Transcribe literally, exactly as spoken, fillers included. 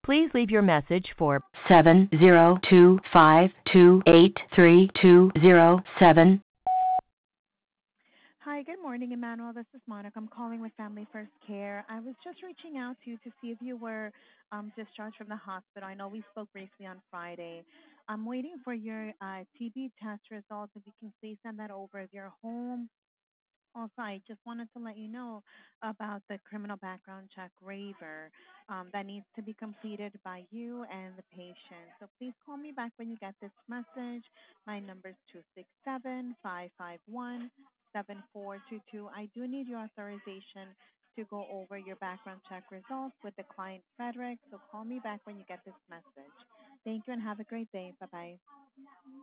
Please leave your message for seven zero two five two eight three two zero seven. Hi, good morning, Emmanuel. This is Monica. I'm calling with Family First Care. I was just reaching out to you to see if you were um, discharged from the hospital. I know we spoke briefly on Friday. I'm waiting for your uh, T B test results. If you can please send that over if you're home. Also, I just wanted to let you know about the criminal background check waiver um, that needs to be completed by you and the patient. So please call me back when you get this message. My number is two six seven, five five one, seven four two two. I do need your authorization to go over your background check results with the client, Frederick. So call me back when you get this message. Thank you and have a great day. Bye-bye.